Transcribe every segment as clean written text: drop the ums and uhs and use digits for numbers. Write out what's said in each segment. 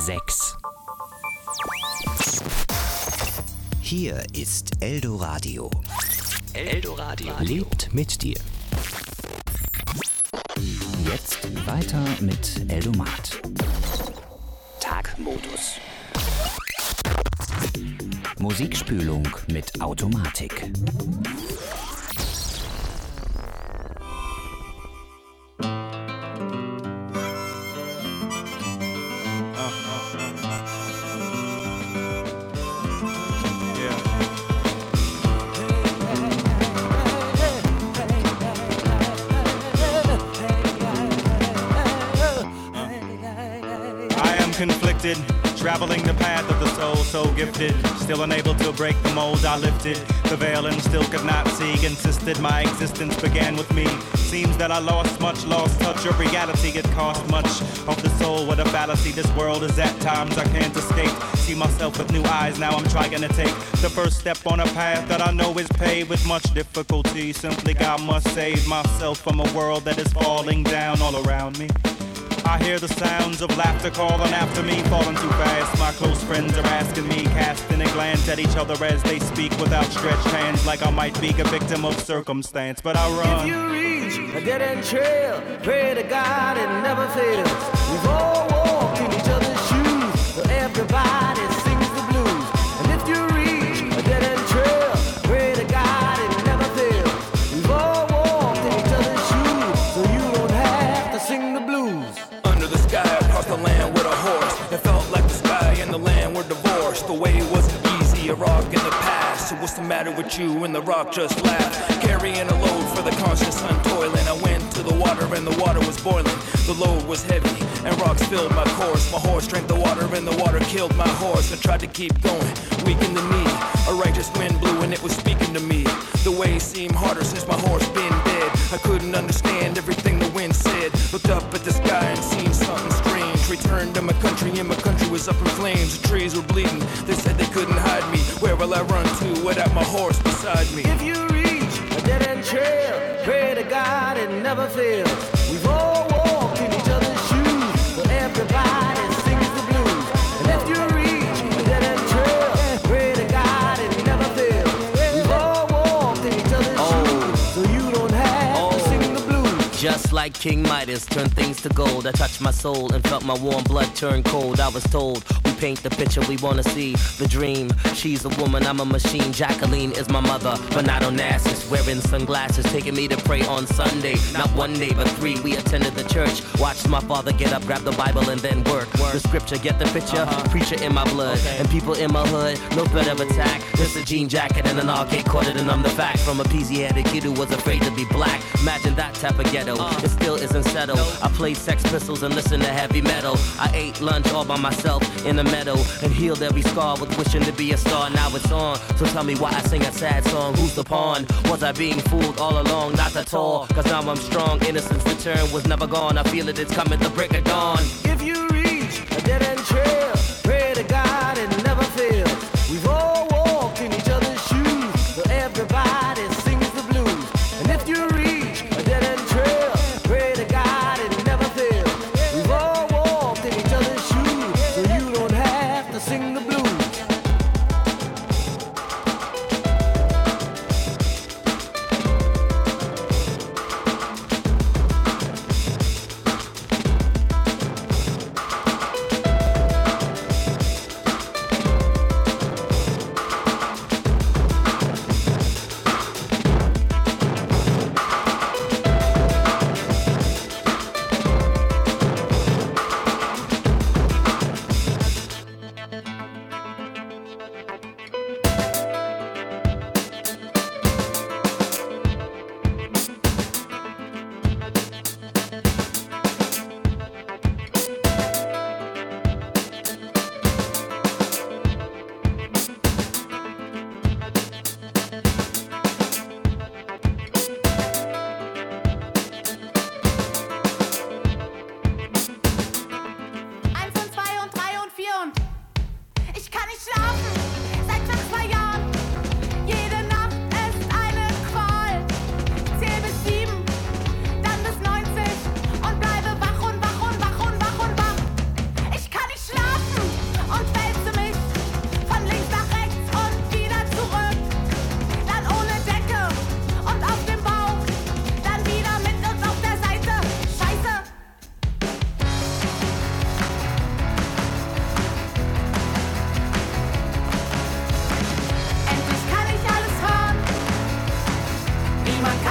6. Hier ist Eldoradio. Eldoradio lebt mit dir. Jetzt weiter mit Eldomat. Tagmodus. Musikspülung mit Automatik. Conflicted, traveling the path of the soul, so gifted, still unable to break the mold. I lifted the veil and still could not see. Insisted my existence began with me. Seems that I lost much, lost touch of reality. It cost much of the soul. What a fallacy this world is at times. I can't escape. See myself with new eyes. Now I'm trying to take the first step on a path that I know is paved with much difficulty. Simply God must save myself from a world that is falling down all around me. I hear the sounds of laughter calling after me, falling too fast. My close friends are asking me, casting a glance at each other as they speak with outstretched hands, like I might be a victim of circumstance, but I run. If you reach a dead-end trail, pray to God it never fails. We've all walked in each other's shoes, so everybody sings the blues. And if you reach a dead-end trail, pray to God it never fails. We've all walked in each other's shoes, so you don't have to sing the blues. Across the land with a horse. It felt like the sky and the land were divorced. The way wasn't easy, a rock in the past. So what's the matter with you? And the rock just laughed. Carrying a load for the conscious untoiling. I went to the water and the water was boiling. The load was heavy and rocks filled my course. My horse drank the water and the water killed my horse. I tried to keep going, weak in the knee. A righteous wind blew and it was speaking to me. The way seemed harder since my horse been dead. I couldn't understand everything the wind said. Looked up at the sky and seen something strange. Returned to my country and my country was up in flames. The trees were bleeding, they said they couldn't hide me. Where will I run to without my horse beside me? If you reach a dead-end trail, pray to God it never fails. We've all walked in each other's shoes, so everybody sings the blues. And if you reach a dead-end trail, pray to God it never fails. We've all walked in each other's shoes, so you don't have to sing the blues. Just like King Midas turned things to gold, I touched my soul and felt my warm blood turn cold. I was told we paint the picture we wanna see, the dream. She's a woman, I'm a machine. Jacqueline is my mother, but not Onassis. Wearing sunglasses, taking me to pray on Sunday. Not one day, but 3. We attended the church. Watched my father get up, grab the Bible, and then work. The scripture, get the picture. Preacher in my blood, and people in my hood. No threat of attack. Just a jean jacket and an arcade quartered, and I'm the fact. From a peasy-headed kid who was afraid to be black. Imagine that type of ghetto. It still isn't settled. I played Sex Pistols and listened to heavy metal. I ate lunch all by myself in the meadow and healed every scar with wishing to be a star. Now it's on, so tell me why I sing a sad song. Who's the pawn? Was I being fooled all along? Not at all, cause now I'm strong. Innocence return was never gone. I feel it, it's coming the break of dawn. If you reach a dead-end trail, pray to God it never fails. We've all walked in each other's shoes, so everybody sings the blues. And if you reach a dead-end trail, pray to God it never fails. We've all walked in each other's shoes, so you don't have to sing the blues.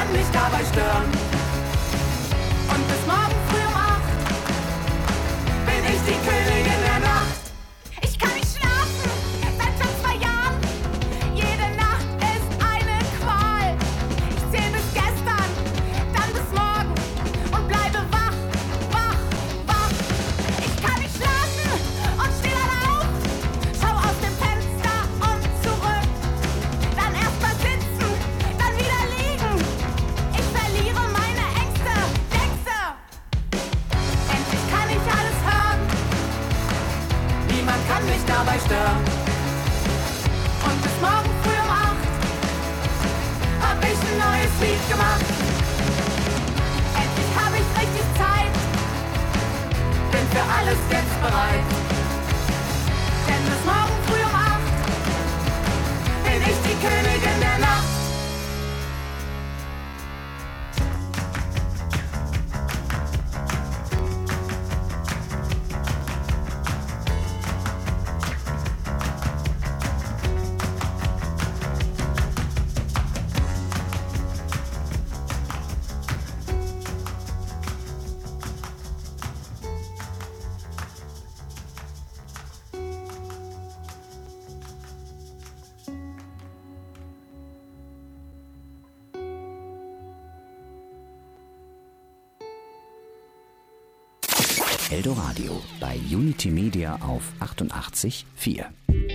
kann mich dabei stören. Und bis morgen früh um 8 bin ich die Königin der Nacht. Ich kann nicht schlafen, seit schon 2 Jahren. Jede Nacht ist eine Qual. Ich zähl bis gestern, dann bis morgen und bleibe wach, wach, wach. Ich kann nicht schlafen und steh dann auf, schau aus dem Fenster und zurück. Dann erst mal sitzen, dann wieder liegen. Ich verliere meine Ängste, Ängste. Endlich kann ich alles hören. Niemand kann mich dabei stören. Und bis morgen früh um 8 hab ich ein neues Lied gemacht. Endlich hab ich richtig Zeit, bin für alles jetzt bereit. Denn bis morgen früh um 8 bin ich die Königin der Nacht. Eldoradio bei Unity Media auf 88,4.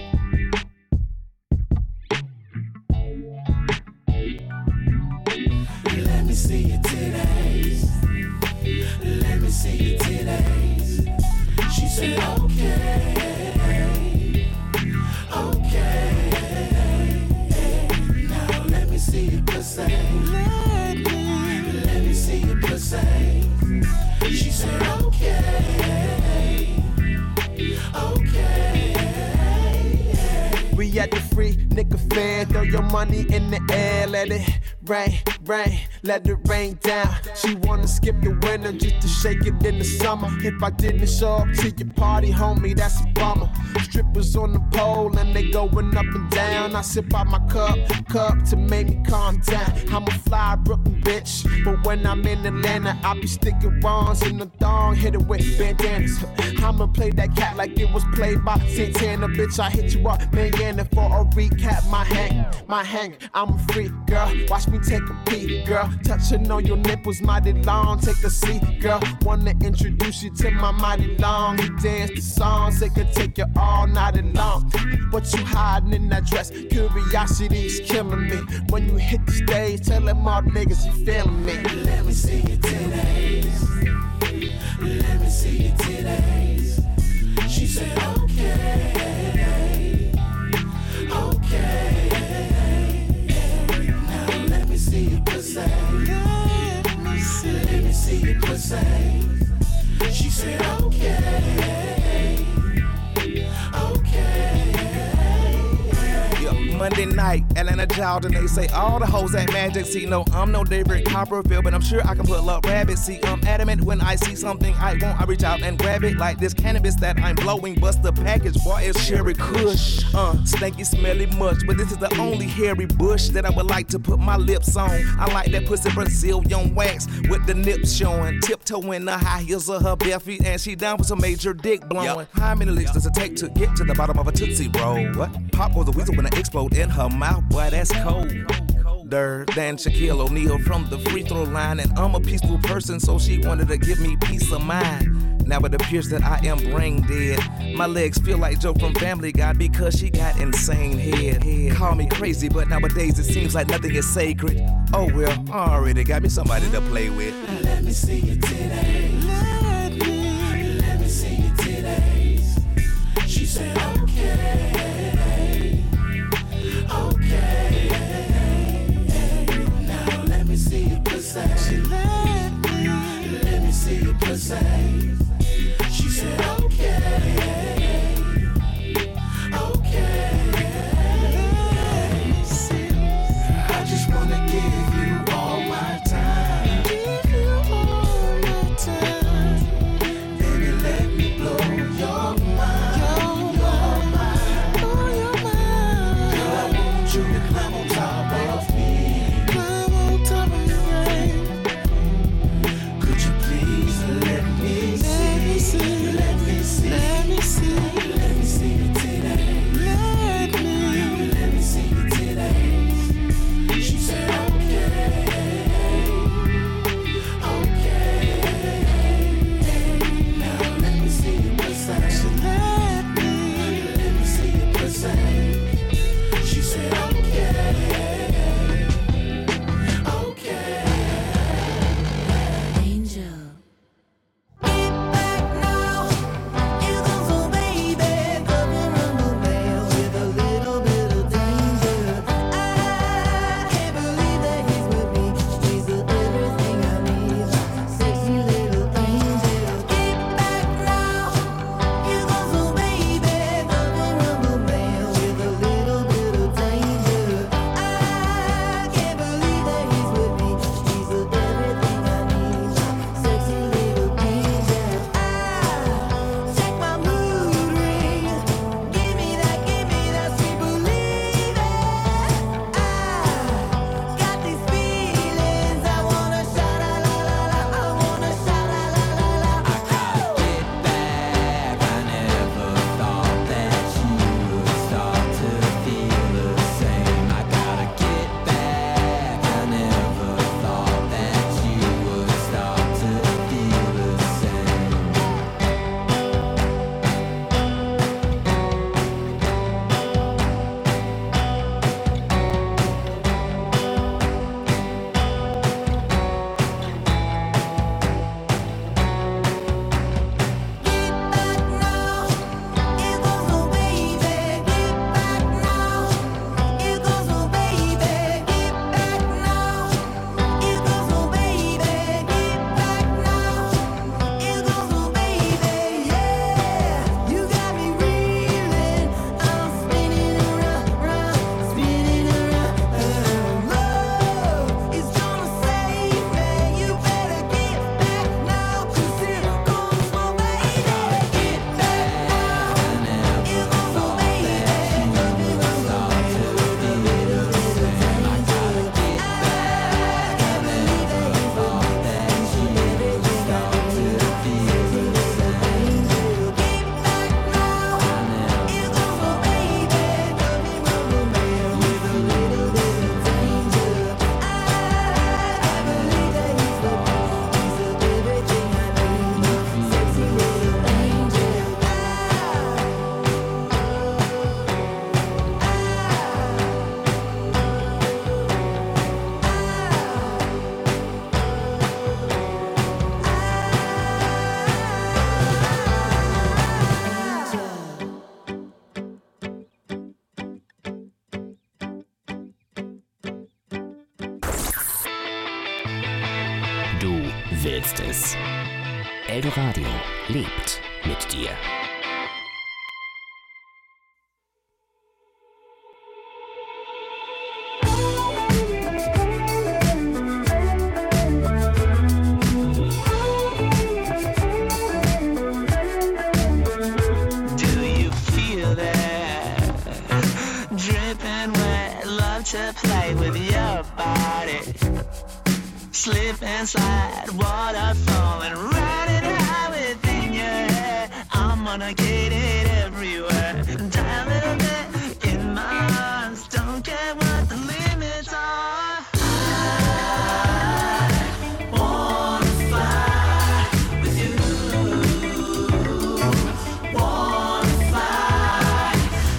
Let me see your titties. Let me see your titties. She said, okay, okay. Now let me see your pussy. Let me see your pussy. She said, okay, okay. We at the free nigga fair, throw your money in the air, let it rain, rain, let it rain down. She wanna skip the winter just to shake it in the summer. If I didn't show up to your party, homie, that's a bummer. Strippers on the pole and they going up and down. I sip out my cup to make me calm down. I'm a fly Brooklyn bitch, but when I'm in Atlanta, I be sticking wands in the thong, hit it with bandanas. I'ma play that cat like it was played by Santana, bitch. I hit you up, man, for a recap. My hang, I'm a freak, girl. Watch me take a peek, girl. Touching on your nipples, mighty long. Take a seat, girl. Wanna introduce you to my mighty long. We dance the songs, they could take you all night long. What you hiding in that dress? Curiosity's killing me. When you hit the stage, tell them all niggas you feeling me. Let me see your titties. Let me see your titties. She said, okay. Okay, now let me see your pussy. Let me see your pussy. She said, okay, okay. Yeah, Monday night, Atlanta Child, and they say all the hoes at Magic. See, no, I'm no David Copperfield, but I'm sure I can pull up rabbits. See, I'm adamant when I see something I want, I reach out and grab it. Like this cannabis that I'm blowing, bust the package, boy, it's Cherry Kush. Stanky, smelly much, but this is the only hairy bush that I would like to put my lips on. I like that pussy Brazilian wax with the nips showing, tiptoeing the high heels of her bare feet, and she down for some major dick blowing. How many licks does it take to get to the bottom of a Tootsie Roll? What? Pop goes the weasel when I explode in her mouth, boy, that's cold. Colder than Shaquille O'Neal from the free throw line, and I'm a peaceful person, so she wanted to give me peace of mind. Now it appears that I am brain dead. My legs feel like Joe from Family Guy because she got insane head. Call me crazy, but nowadays it seems like nothing is sacred. Oh well, I already got me somebody to play with. Let me see your titties. Let me see your titties. She said, okay, okay. Now let me see your pussy. Let me see your pussy. She said, okay, okay. I just wanna give you all my time. Baby, let me blow your mind. Girl, I want you to climb on top of me. willst es. Eldoradio lebt mit dir. To play with your body, slip and slide, waterfall and ride it high within your head. I'm gonna get it everywhere. Die a little bit in my arms, don't care what the limits are. I wanna fly with you. Wanna fly.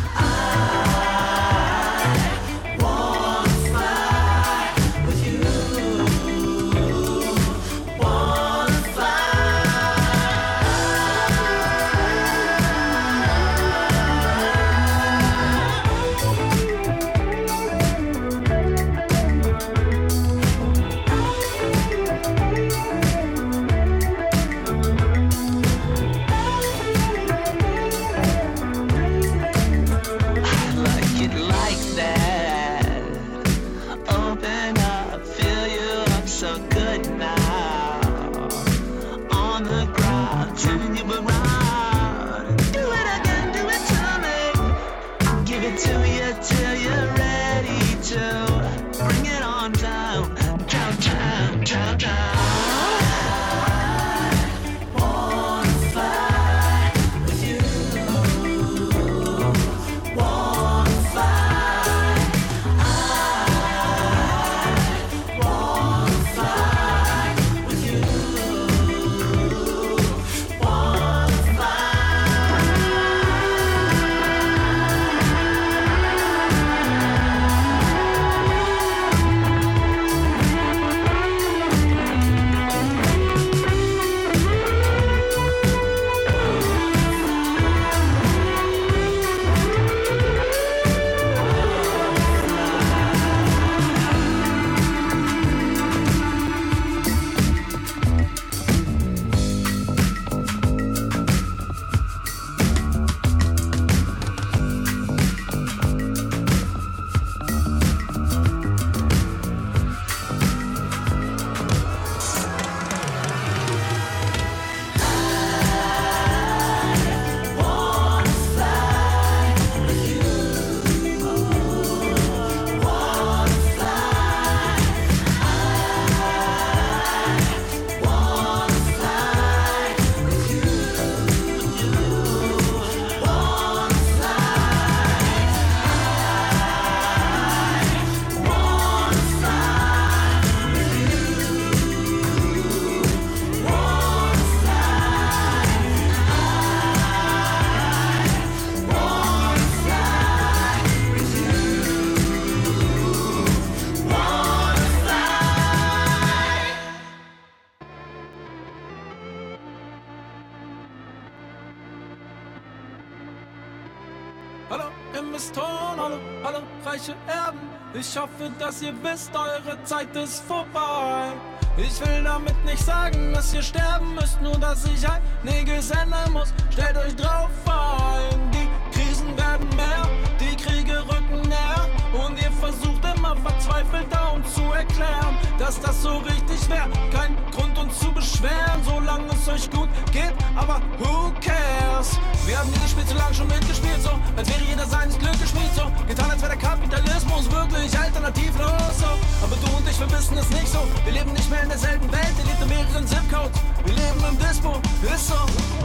Ich hoffe, dass ihr wisst, eure Zeit ist vorbei. Ich will damit nicht sagen, dass ihr sterben müsst, nur dass ich einiges ändern muss. Stellt euch drauf ein, die Krisen werden mehr, die Kriege rücken näher. Und ihr versucht immer verzweifelt darum zu erklären, dass das so richtig wäre. Kein Grund uns zu beschweren, solange es euch gut geht, aber who cares? Wir haben dieses Spiel zu lange schon mitgespielt, so als wäre jeder seines Glückes Schmied, so getan, als wäre der Kapitalismus wirklich alternativlos, so. Aber du und ich, wir wissen es nicht so. Wir leben nicht mehr in derselben Welt, ihr lebt in mehreren Zip-Codes. Wir leben im Dispo, ist so.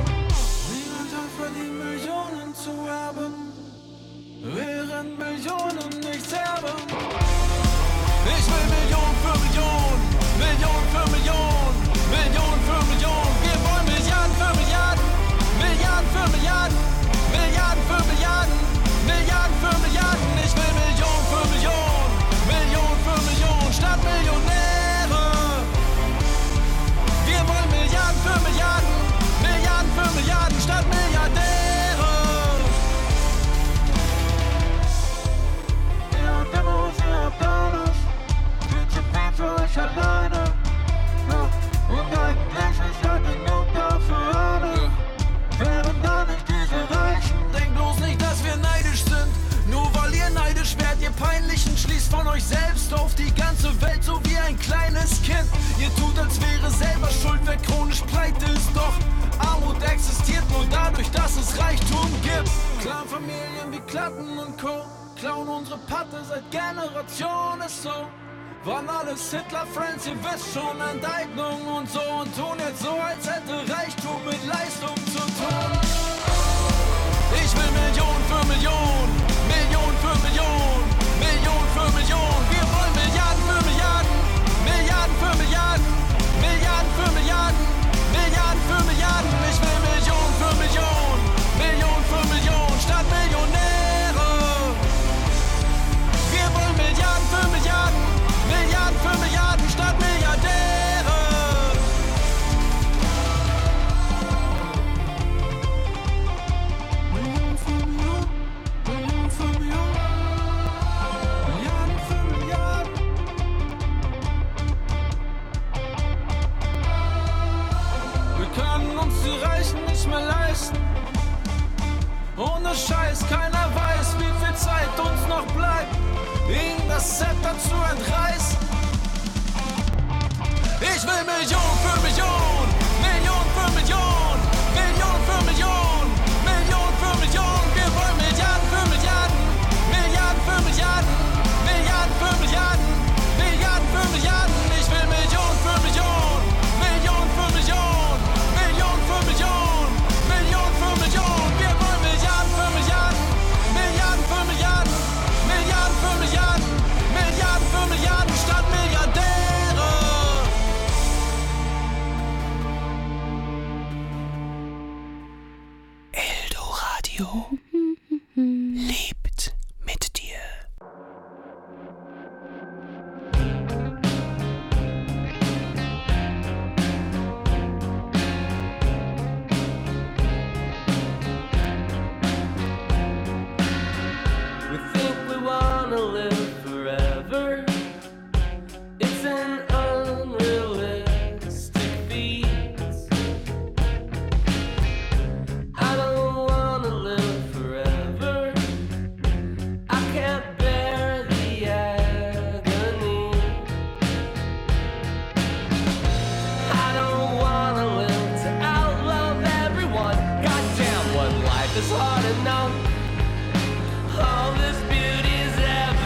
Niemand hat verdient, Millionen zu erben, während Millionen nichts erben. Ich will Million für Million, Million für Million, Million für Million. Wir wollen Milliarden für Milliarden, Milliarden für Milliarden, Milliarden für Milliarden, Milliarden für Milliarden. Ich will Million für Million, Million für Million, statt Millionäre. Wir wollen Milliarden für Milliarden, Milliarden für Milliarden, statt Milliardäre. Ja, der muss ja. Reichtum gibt. Clanfamilien wie Klatten und Co. klauen unsere Patte seit Generationen, ist so. Waren alles Hitler-Friends, ihr wisst schon, Enteignung und so. Und tun jetzt so, als hätte Reichtum mit Leistung zu tun. Ich will Million für Million, Million für Million, Million für Million. Wir wollen Milliarden für Milliarden, Milliarden für Milliarden, Milliarden für Milliarden, Milliarden für Milliarden. Ich will Million für Million, Million für Million, statt Millionäre. Wir wollen Milliarden für Milliarden, Milliarden für Milliarden, statt Milliardäre. Million für Million, Million für Million, Milliarden für Milliarden. Wir können uns die Reichen nicht mehr leisten. Ohne Scheiß, keiner weiß, wie viel Zeit uns noch bleibt, ihnen das Zepter zu entreißen. Ich will Million für Million, Million für Million, Million für Million, Million für Million. Wir wollen Milliarden für Milliarden, Milliarden für Milliarden, Milliarden für Milliarden, Milliarden für Milliarden. Ich will Million für Million, Million für Million, Million für Million, Million für Million. Wir wollen Milliarden für Milliarden, Milliarden für Milliarden, Milliarden für Milliarden, Milliarden für Milliarden, statt Milliardäre. Eldoradio lebt mit dir. We think we wanna live forever. It's an unrealistic feat. I don't wanna live forever. I can't bear the agony. I don't wanna live to outlove everyone. Goddamn, one life is hard enough. All this beauty's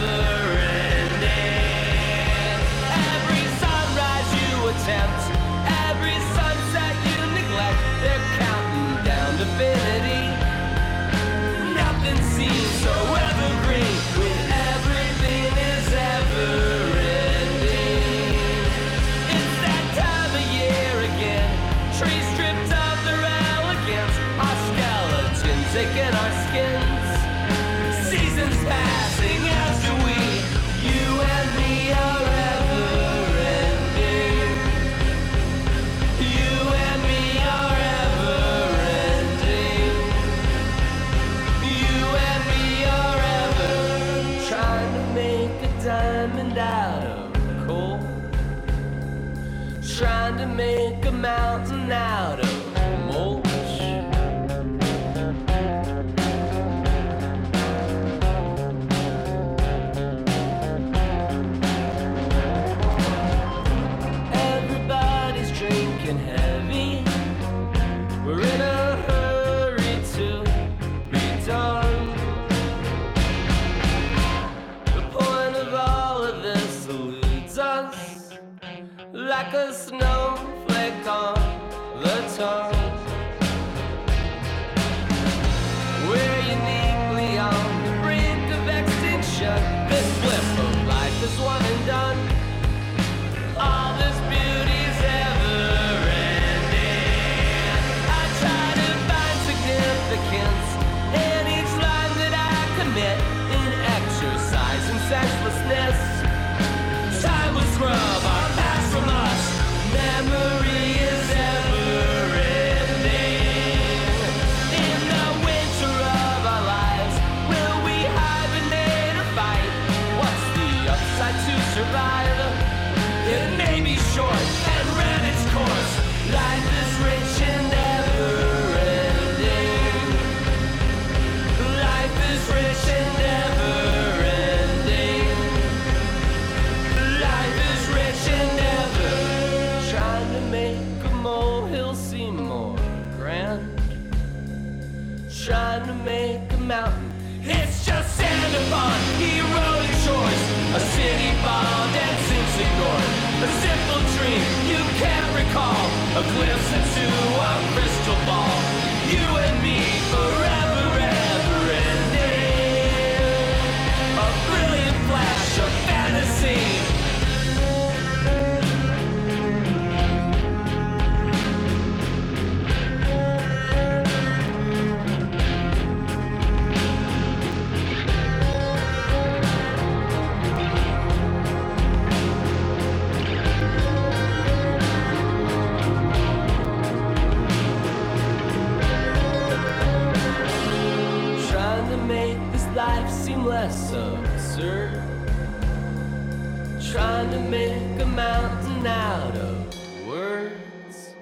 ever-ending. Every sunrise you attempt, every sunset you neglect. They're counting down to infinity. Nothing seems so evergreen when everything is ever-ending. It's that time of year again. Trees stripped of their elegance. Our skeletons aching our skins. Seasons passing as do we. You and me are ever-ending. You and me are ever-ending. You and me are ever trying to make a diamond out of coal. Trying to make a mountain out of mulch. Everybody's drinking heavy. We're in a hurry to be done. The point of all of this eludes us like a snowflake on the tongue. We're uniquely on the brink of extinction. This flip of life is one and done. All this beauty's ever-ending. I try to find significance in each line that I commit, in exercise and senselessness. Time will scrub our past from us. Memory is ever-ending. In the winter of our lives, will we hibernate or fight? What's the upside to survive? It may be short and ran its course. Life is rich and ever-ending. Life is rich and ever-ending. Life is rich and ever. Trying to make a molehill seem more grand. trying to make a mountain. It's just sand upon eroding shores. A city bombed and since ignored. A simple dream you can't recall. A glimpse into a crystal ball. You and me forever, ever ending. A brilliant flash of fantasy. Life seem less absurd. Trying to make a mountain out of words.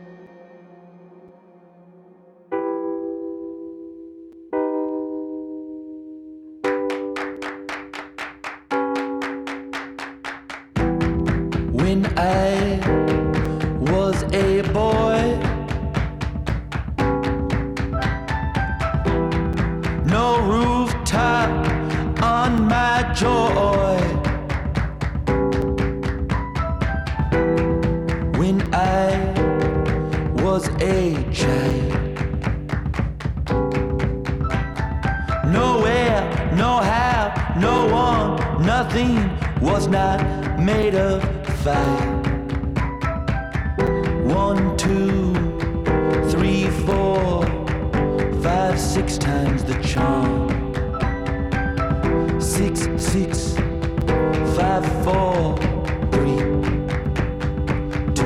When I was a boy, no rooftop on my joy. When I was a child, nowhere, no how, no one, nothing was not made of fire. 1, 2, 3, 4, 5, 6 times the charm. 6, 6, 5, 4, 3, 2,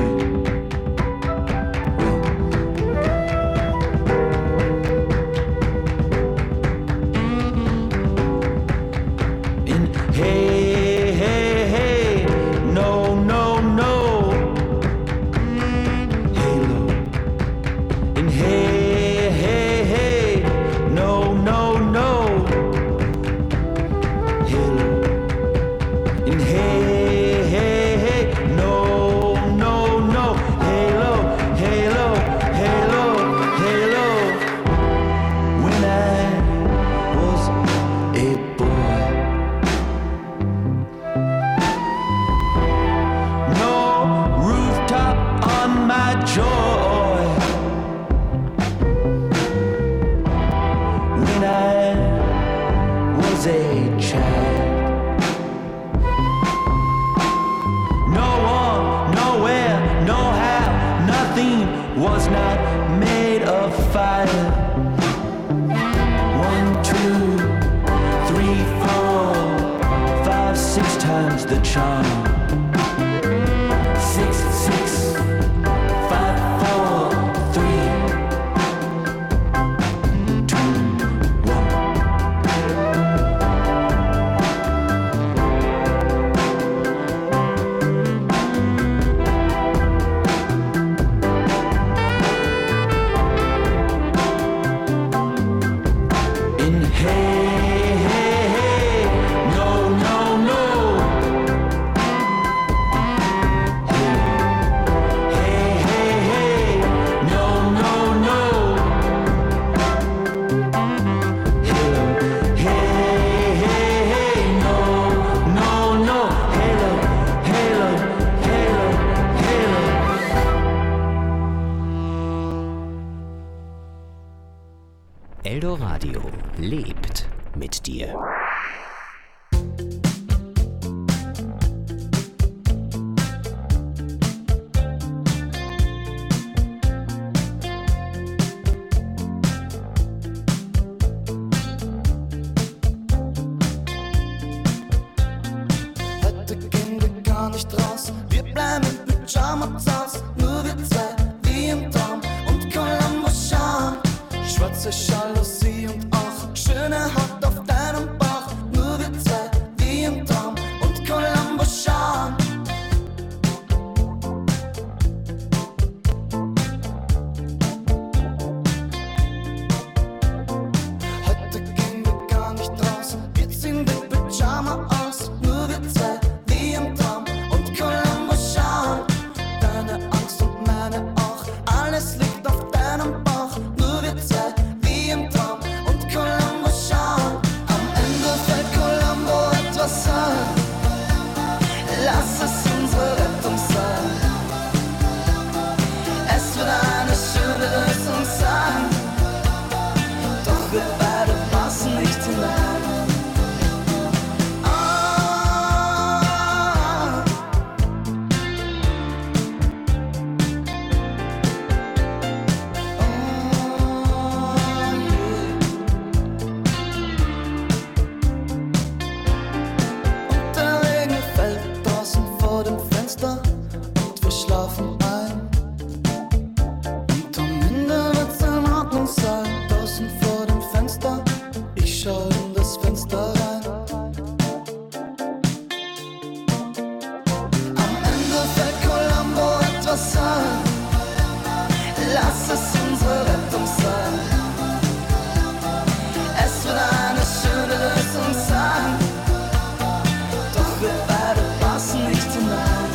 1. In hey, hey, hey, no, no, no. Halo. In hey, hey, hey, no, no, no. Halo. In hey, hey, hey, no, no, no. Halo, halo, halo, halo. When I was a boy, no rooftop on my joy. When I was a child, no one, nowhere, no how, nothing was not made of fire. 1, 2, 3, 4, 5, 6 times the charm. 6, 6, 5, 4, 3, 2, 1. In hey, hey, hey, no, no, no. Hey, hey, hey, no, no, no. Hello, hey, hey, hey, no, no, no. Hello, hello, hello, hello. Eldoradio lebt mit dir. Heute gehen wir gar nicht raus, wir bleiben in Pyjama zu Haus. Nur wir zwei, wie im Traum und Columbo schauen. Schwarze Jalousie und auch schöne Haut auf deinem Bauch. Nur wir zwei, wie im Traum und Columbo schauen. Heute gehen wir gar nicht raus, wir ziehen den Pyjama aus. Nur wir zwei, wie im Traum und Columbo schauen. Deine Angst und meine auch, alles liegt auf deinem Bauch. Nur wir zwei, wie im Traum sein. Lass es unsere Rettung sein. Es wird eine schöne Lösung sein. Doch wir beide passen nicht hinein.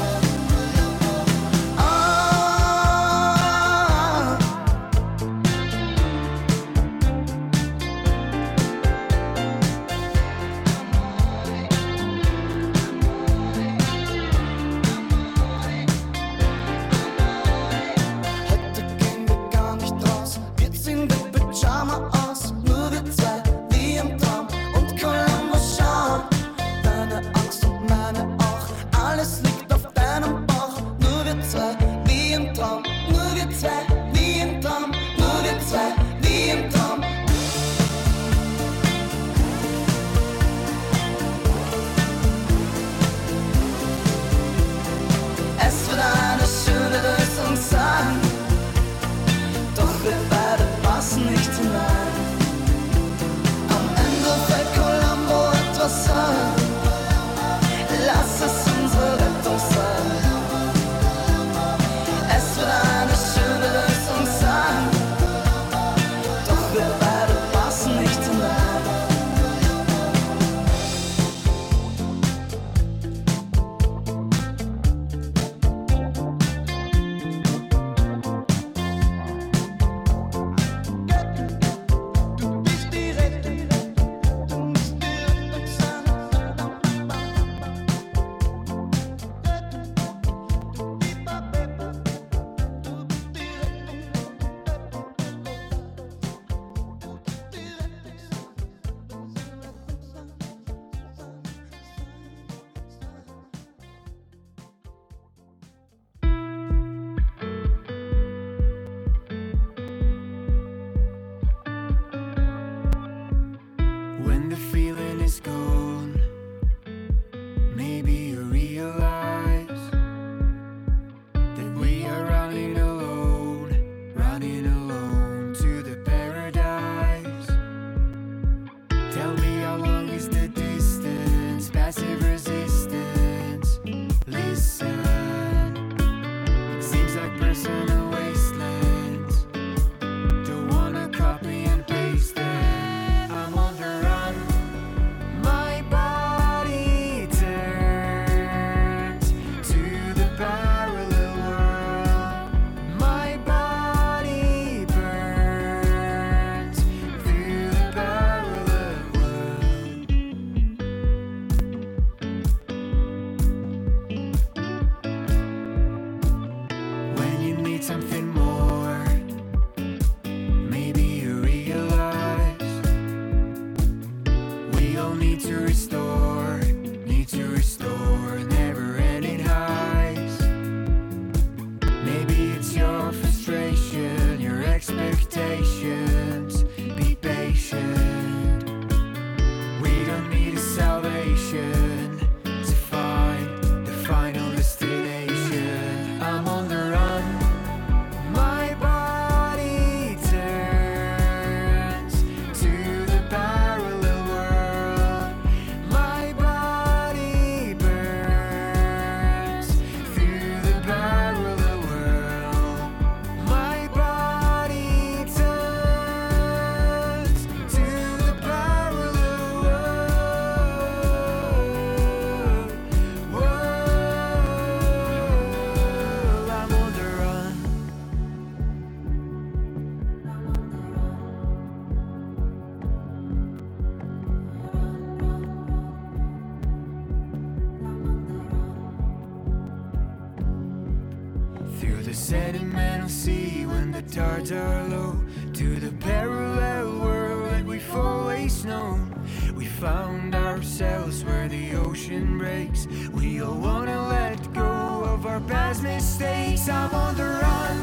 the sedimental sea when the tides are low, to the parallel world that we've always known. We found ourselves where the ocean breaks. We all wanna let go of our past mistakes. I'm on the run,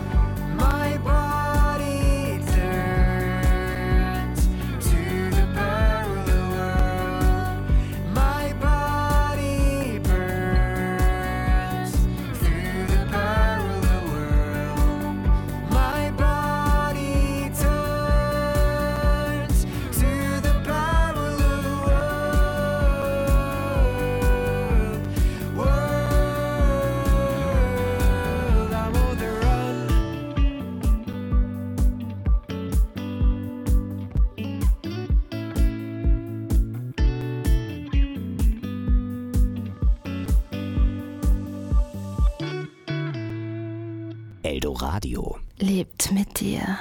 my body turns to the parallel world. My body burns through the parallel world. My body turns to the parallel world. Eldoradio lebt mit dir.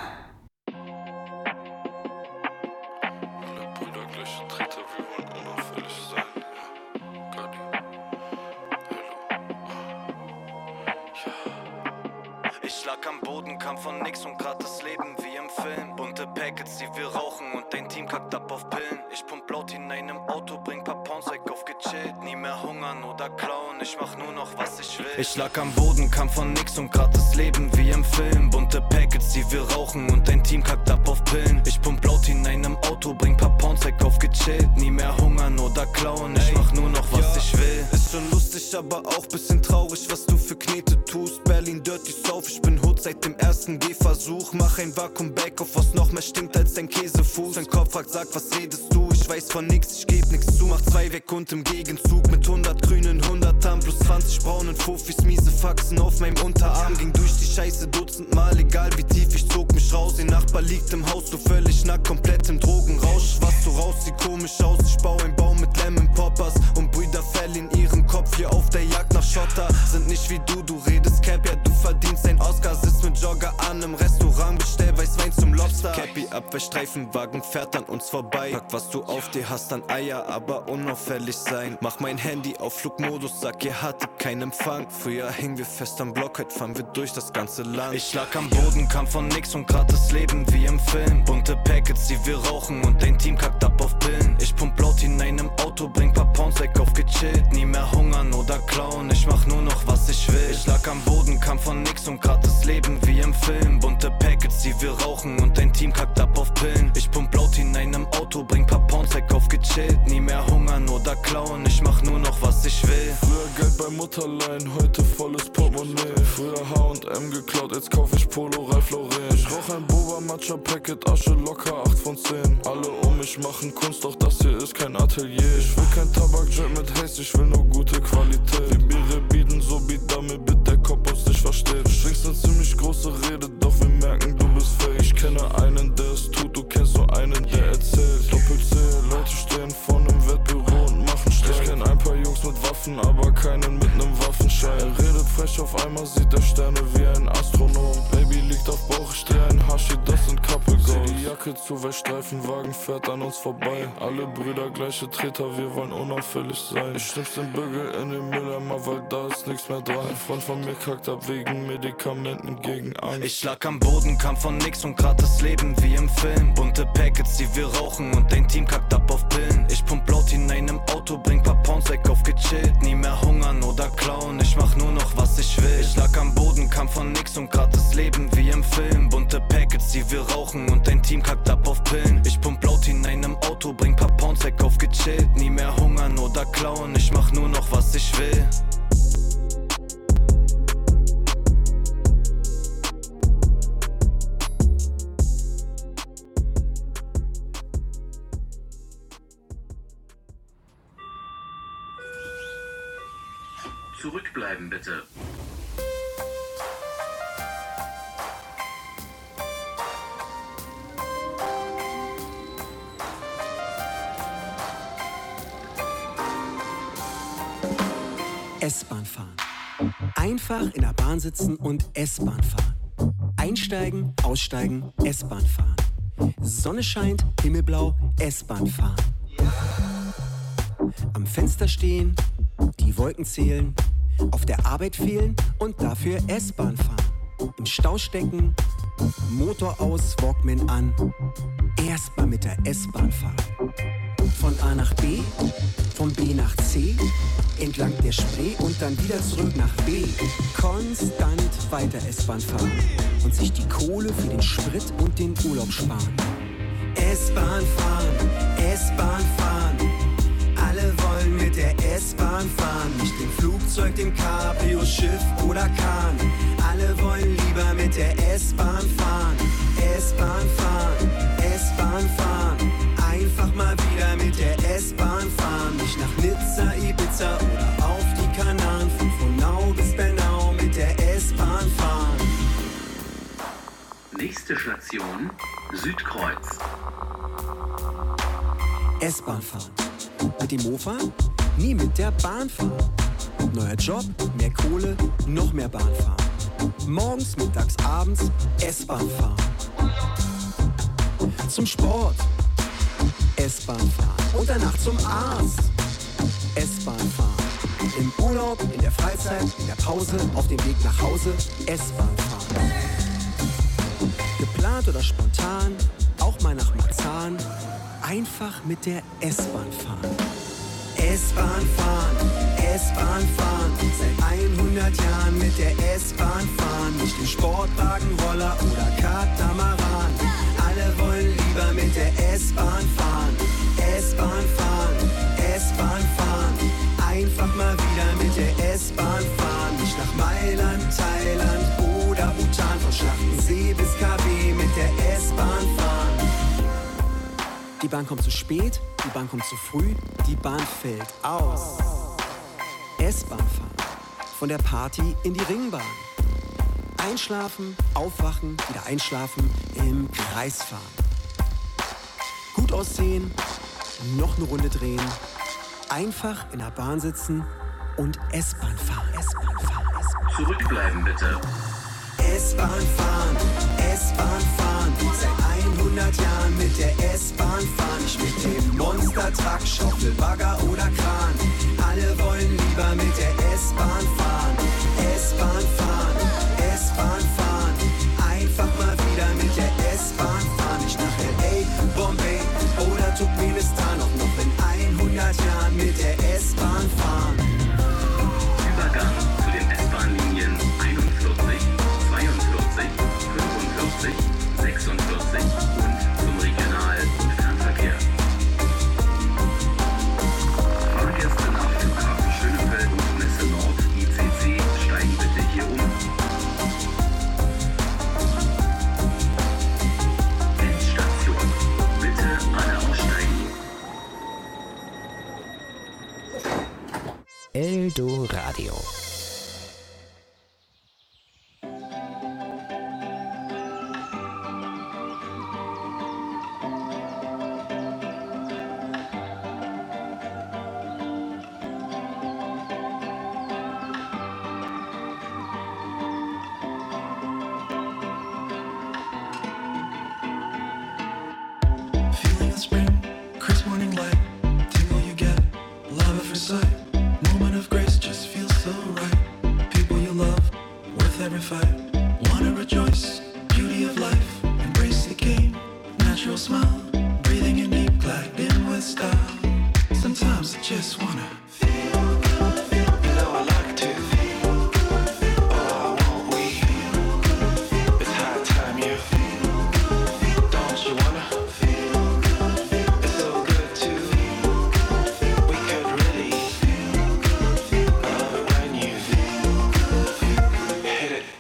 Ich lag am Boden, kam von nix und grad das Leben wie im Film. Bunte Packets, die wir rauchen und dein Team kackt ab auf Pillen. Ich pump laut hinein im Auto, bring paar Pounds weg auf gechillt. Nie mehr hungern oder klauen, ich mach nur noch was ich will. Ich lag am Boden, kam von nix und grad das Leben wie im Film. Bunte Packets, die wir rauchen und dein Team kackt ab auf Pillen. Ich pump laut hinein im Auto, bring paar Pounds weg auf gechillt. Nie mehr hungern oder klauen, ich mach nur noch was ich will. Ist schon lustig, aber auch bisschen traurig, was du für Knete tust. Berlin Dirty South, ich bin Hood seit dem ersten Gehversuch. Mach ein Vakuum-Backoff, was noch mehr stinkt als dein Käsefuß. Dein Kopf fragt, sag, was redest du? Ich weiß von nix, ich geb nix zu. Mach 2 weg und im Gegenzug mit 100 grünen 100ern plus 20 braunen Fuffis, miese Faxen auf meinem Unterarm. Ging durch die Scheiße dutzendmal, egal wie tief, ich zog mich raus. Ihr Nachbar liegt im Haus, du völlig nackt, komplett im Drogenrausch. Was du raus, sieht komisch aus, ich bau ein Baum mit Lemon Poppers. Und Brüder verlieren ihren Kopf hier auf der Jagd nach Schotter. Sind nicht wie du redest Cap, ja du verdienst ein Oscar. Sitzt mit Jogger an im Restaurant, bestell Weißwein zum Lobster. Cappy ab, der Streifenwagen fährt an uns vorbei. Pack was du auf dir hast an Eier, aber unauffällig sein. Mach mein Handy auf Flugmodus, sag ihr hattet keinen Empfang. Früher hingen wir fest am Block, heute fahren wir durch das ganze Land. Ich lag am Boden, kam von nix und grad das Leben wie im Film. Bunte Packets, die wir rauchen und dein Team kackt ab auf Pillen. Ich pump laut hinein im Auto, bring paar Pounds weg auf gechillt. Nie mehr hungern oder klauen, ich mach nur noch was ich will. Ich lag am Boden, kam von nix und grad das Leben wie im Film. Bunte Packets, die wir rauchen und dein Team kackt ab auf Pillen. Ich pump laut hinein im Auto, bring paar Pounds weg auf gechillt. Nie mehr hungern oder klauen, ich mach nur noch was ich will. Früher Geld bei Mutterlein, heute volles Portemonnaie. Früher H&M geklaut, jetzt kauf ich Polo, Ralph Lauren. Ich rauch ein Boba Matcha Packet, Asche locker 8 von 10. Alle um mich machen Kunst, doch das hier ist kein Atelier. Ich will kein Tabakjet mit Haze, ich will nur gute Qualität. Die Biere bieten so Beat, damit der Kopf uns nicht versteht. Du schwingst eine ziemlich große Rede, doch wir merken, du bist fake. Ich kenne einen, der es tut, du kennst nur einen, der erzählt. Doppel-C, Leute stehen vor nem Wettbüro und machen Streik. Ich kenn ein paar Jungs mit Waffen, aber keinen mit nem Waffenschein. Er redet frech, auf einmal sieht er Sterne wie ein Astronom. Baby liegt auf Bauch, ich dreh ein Hashi, das sind Couple Goals. Zieh die Jacke zu, weil Streifenwagen fährt an uns vorbei. Alle Brüder gleiche Treter, wir wollen unauffällig sein. Ich schnipp's den Bügel in den Mülleimer, weil da ist nix mehr dran. Ein Freund von mir kackt ab wegen Medikamenten gegen Angst. Ich lag am Boden, kam von nix und grad das Leben wie im Film. Bunte Packets, die wir rauchen und dein Team kackt ab auf Pillen. Ich pump laut hinein im Auto, bring paar Pounds weg auf gechillt. Nie mehr hungern oder klauen, ich mach nur noch was ich will. Ich lag am Boden, kam von nix und grad das Leben wie im Film. Bunte Packets, die wir rauchen und dein Team kackt ab auf Pillen. Ich pump laut hinein im Auto, bring paar Pounds weg auf gechillt. Nie mehr hungern oder klauen, ich mach nur noch was ich will. Zurückbleiben bitte. S-Bahn fahren. Einfach in der Bahn sitzen und S-Bahn fahren. Einsteigen, aussteigen, S-Bahn fahren. Sonne scheint, himmelblau, S-Bahn fahren. Am Fenster stehen, die Wolken zählen, auf der Arbeit fehlen und dafür S-Bahn fahren. Im Stau stecken, Motor aus, Walkman an, erstmal mit der S-Bahn fahren. Von A nach B, von B nach C, entlang der Spree und dann wieder zurück nach B. Konstant weiter S-Bahn fahren und sich die Kohle für den Sprit und den Urlaub sparen. S-Bahn fahren, S-Bahn fahren. Alle wollen mit der S-Bahn fahren, nicht im Flugzeug, dem Cabrio, Schiff oder Kahn. Alle wollen lieber mit der S-Bahn fahren. S-Bahn fahren, S-Bahn fahren. Einfach mal wieder mit der S-Bahn fahren. Nicht nach Nizza, Ibiza oder auf die Kanaren. Von Frohnau bis Bernau mit der S-Bahn fahren. Nächste Station, Südkreuz. S-Bahn fahren. Mit dem Mofa? Nie mit der Bahn fahren. Neuer Job, mehr Kohle, noch mehr Bahn fahren. Morgens, mittags, abends S-Bahn fahren. Zum Sport S-Bahn fahren. Und danach zum Arzt S-Bahn fahren. Im Urlaub, in der Freizeit, in der Pause, auf dem Weg nach Hause S-Bahn fahren. Geplant oder spontan, auch mal nach Marzahn, einfach mit der S-Bahn fahren. S-Bahn fahren, S-Bahn fahren, seit 100 Jahren mit der S-Bahn fahren. Nicht im Sportwagen, Roller oder Katamaran. Alle wollen lieber mit der S-Bahn fahren. S-Bahn fahren, S-Bahn fahren. Einfach mal wieder mit der S-Bahn fahren. Nicht nach Mailand, Thailand oder Bhutan. Von Schlachtensee bis KW mit der S-Bahn fahren. Die Bahn kommt zu spät, die Bahn kommt zu früh, die Bahn fällt aus. S-Bahn fahren, von der Party in die Ringbahn. Einschlafen, aufwachen, wieder einschlafen, im Kreis fahren. Gut aussehen, noch eine Runde drehen. Einfach in der Bahn sitzen und S-Bahn fahren. S-Bahn fahren, S-Bahn. Zurückbleiben bitte. S-Bahn fahren, S-Bahn fahren. Seit 100 Jahren mit der S-Bahn fahren. Nicht mit dem Monster-Truck, Schaufel, Bagger oder Kran. Alle wollen lieber mit der S-Bahn fahren. S-Bahn fahren, S-Bahn fahren. Einfach mal wieder mit der S-Bahn fahren. Nicht nach L.A., Bombay oder Turkmenistan. Auch noch in 100 Jahren mit der S-Bahn fahren. Übergang zu den S-Bahn-Linien 41, 42, 45, 46 und zum Regional- und Fernverkehr. Fahrgäste nach Flughafen Schönefeld und Messe Nord ICC steigen bitte hier um. Endstation. Bitte alle aussteigen. Eldoradio. Feeling of spring, crisp morning light, tingle you get, love at first sight, moment of grace just feels so right. People you love, worth every fight, wanna rejoice, beauty of life, embrace the game, natural smile, breathing in deep, glide in with style. Sometimes I just wanna feel good, you know I like to feel good, oh won't we feel good, it's high time you feel good, don't you wanna feel good, it's so good to feel good, we could really feel good, I love it when you feel good, hit it.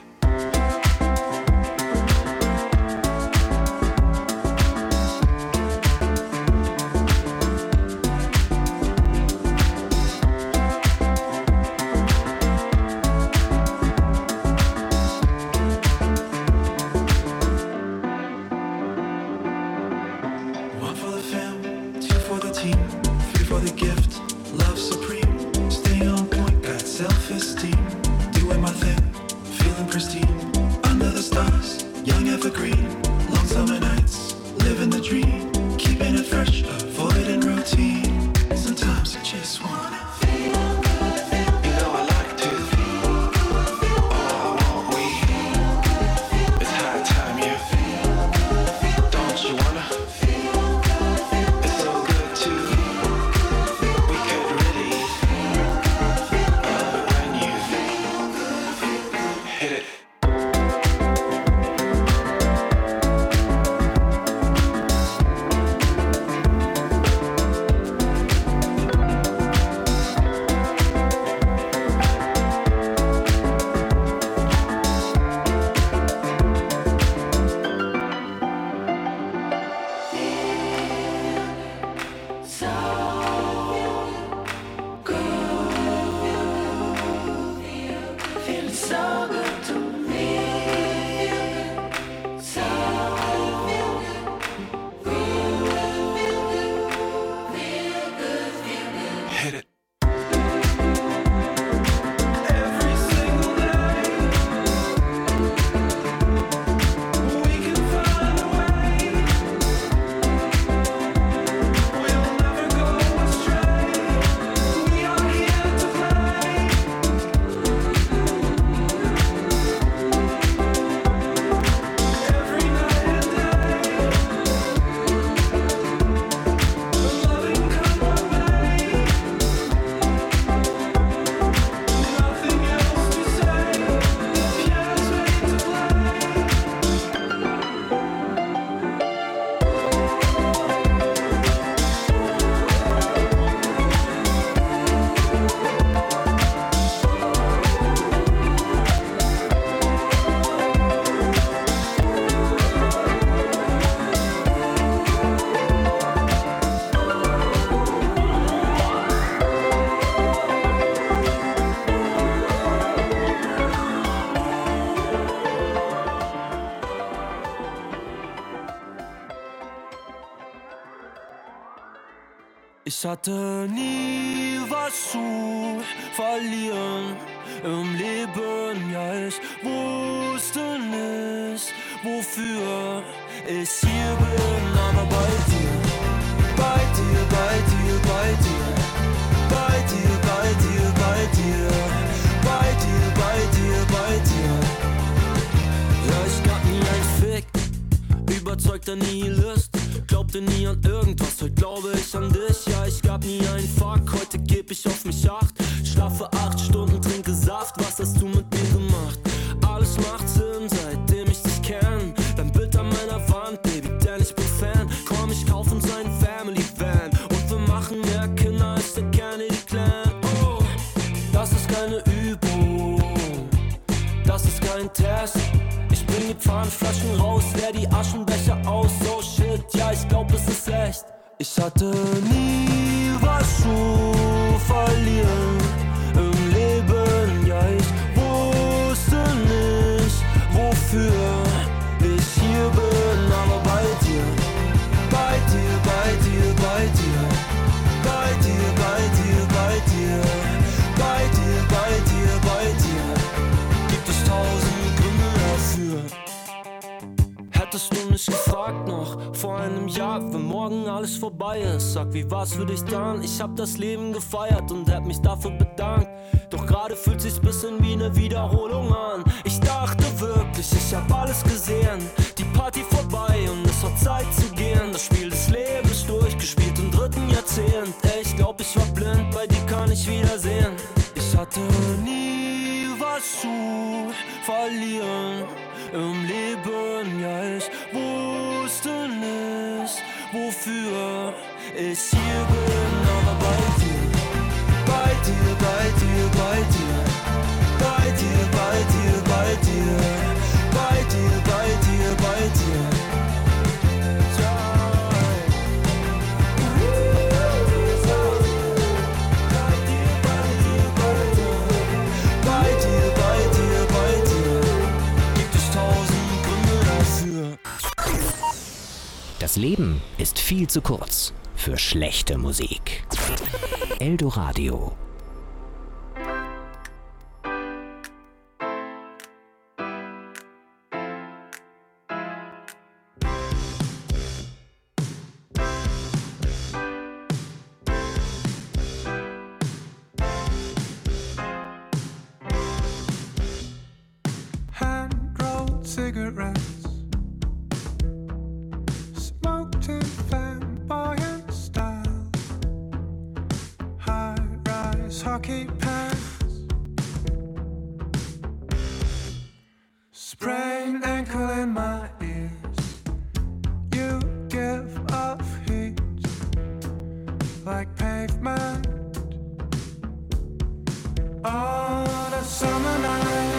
One for the fam, two for the team, three for the gift, love supreme, staying on point, got self-esteem, doing my thing, feeling pristine, under the stars, young evergreen, long summer nights, living the dream, keeping it fresh, avoiding routine, sometimes I just wanna feel good, you know I like to feel good, oh won't we feel good, it's high time you feel good, don't you wanna feel good, it's so good to feel good, we could really feel good, I love it when you feel good, hit it. Ich hatte nie was zu verlieren im Leben, ja ich wusste nicht, wofür ich hier bin, aber bei dir, bei dir, bei dir, bei dir, bei dir, bei dir, bei dir, bei dir, bei dir, bei dir. Ja, ich gab nie ein Fick, überzeugter Nihilist, glaubte nie an irgendwas, heute glaube ich an dich. Ja, ich gab nie einen Fuck, heute geb ich auf mich Acht. Schlafe 8 Stunden, trinke Saft, was hast du mit mir gemacht? Alles macht Sinn, seitdem ich dich kenn. Dein Bild an meiner Wand, Baby, denn ich bin Fan. Komm, ich kauf uns einen Family Van und wir machen mehr Kinder als der Kennedy Clan. Oh, das ist keine Übung, das ist kein Test. Ich bring die Pfannflaschen raus, leer die Aschenbecher aus. Oh shit, ja, ich glaub, es ist echt. Ich hatte nie was zu verlieren im Leben, ja, ich wusste nicht, wofür ich hier bin, aber bei dir, bei dir, bei dir, bei dir, bei dir, bei dir, bei dir, bei dir, bei dir, bei dir, gibt es 1000 Gründe dafür. Hättest du mich gefragt noch vor einem Jahr, wenn morgen alles vorbei ist, sag, wie war's für dich dann? Ich hab das Leben gefeiert und hätt mich dafür bedankt. Doch gerade fühlt sich's bisschen wie eine Wiederholung an. Ich dachte wirklich, ich hab alles gesehen, die Party vorbei und es war Zeit zu gehen. Das Spiel des Lebens durchgespielt im 3. Jahrzehnt. Ey, ich glaub, ich war blind, bei dir kann ich wiedersehen. Ich hatte nie was zu verlieren im Leben, ja, ich wusste nicht, wofür ich hier bin, aber bei dir, bei dir, bei dir, bei dir, bei dir, bei dir, bei dir, bei dir, bei dir, bei dir. Das Leben ist viel zu kurz für schlechte Musik. Eldoradio. Hand-rolled cigarettes, smoked in flamboyant style, high-rise hockey pants, sprained ankle in my ears. You give off heat like pavement on a summer night.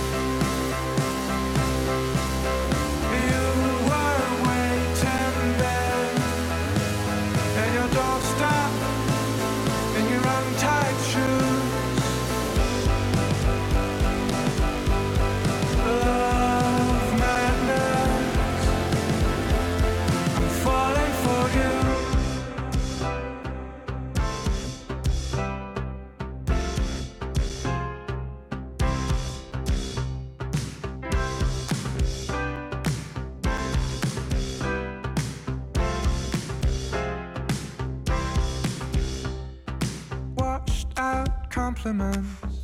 Compliments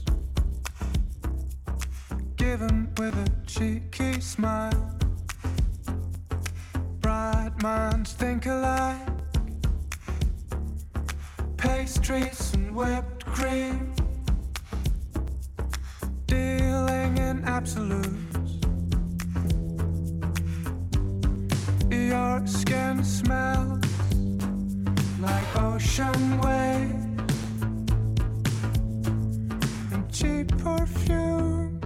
given with a cheeky smile. Bright minds think alike. Pastries and whipped cream, dealing in absolutes. Your skin smells like ocean waves, cheap perfume.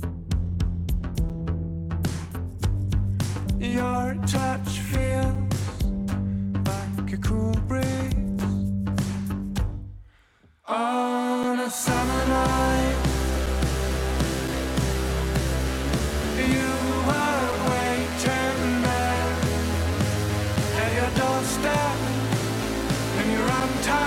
Your touch feels like a cool breeze on a summer night. You are waiting there at your doorstep in your untied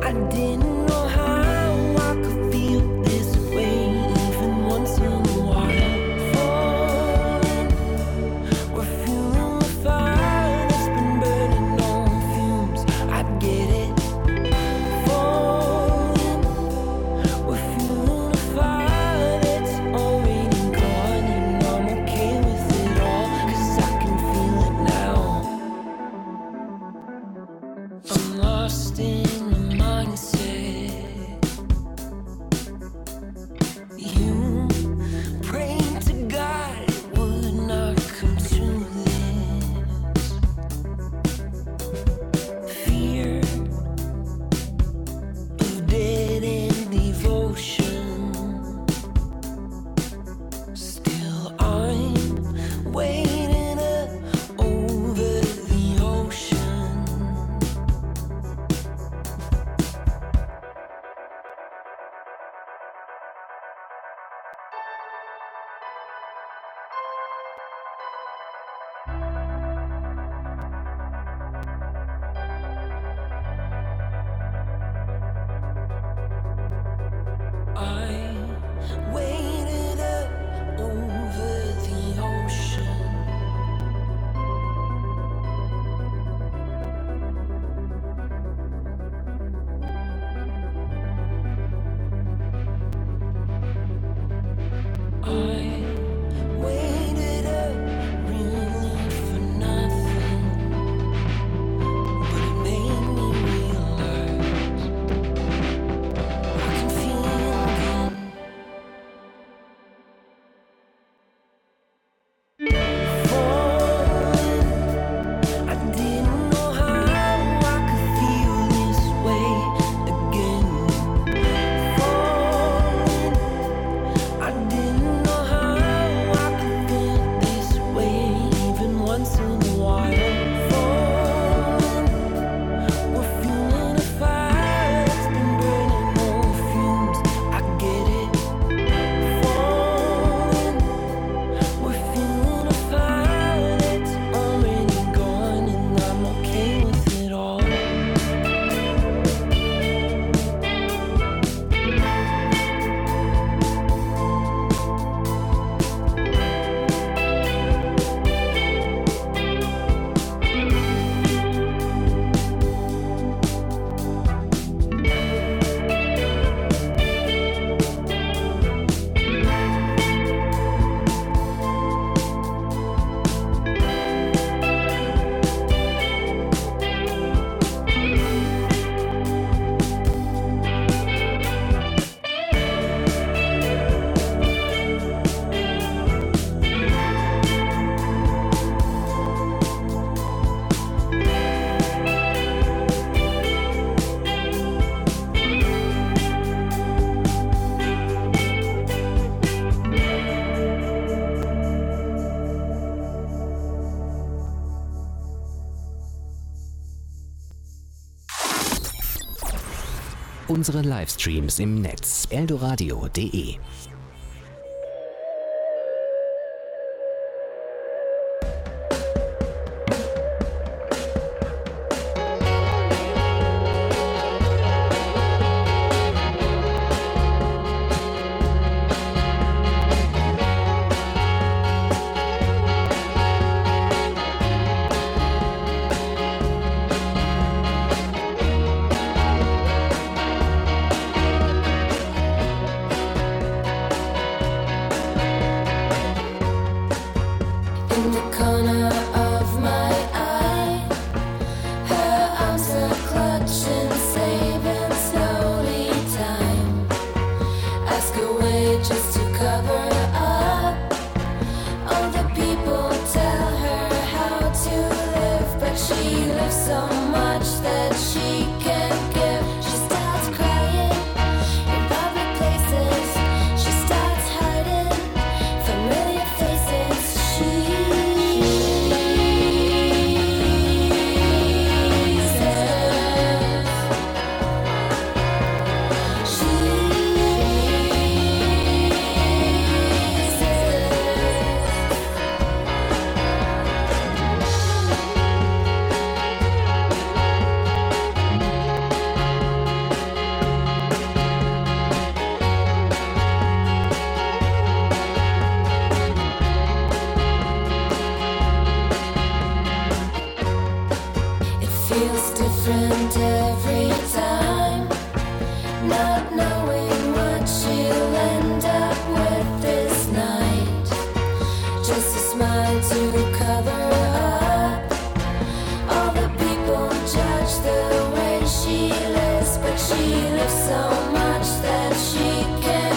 Unsere Livestreams im Netz eldoradio.de. She lives so much that she can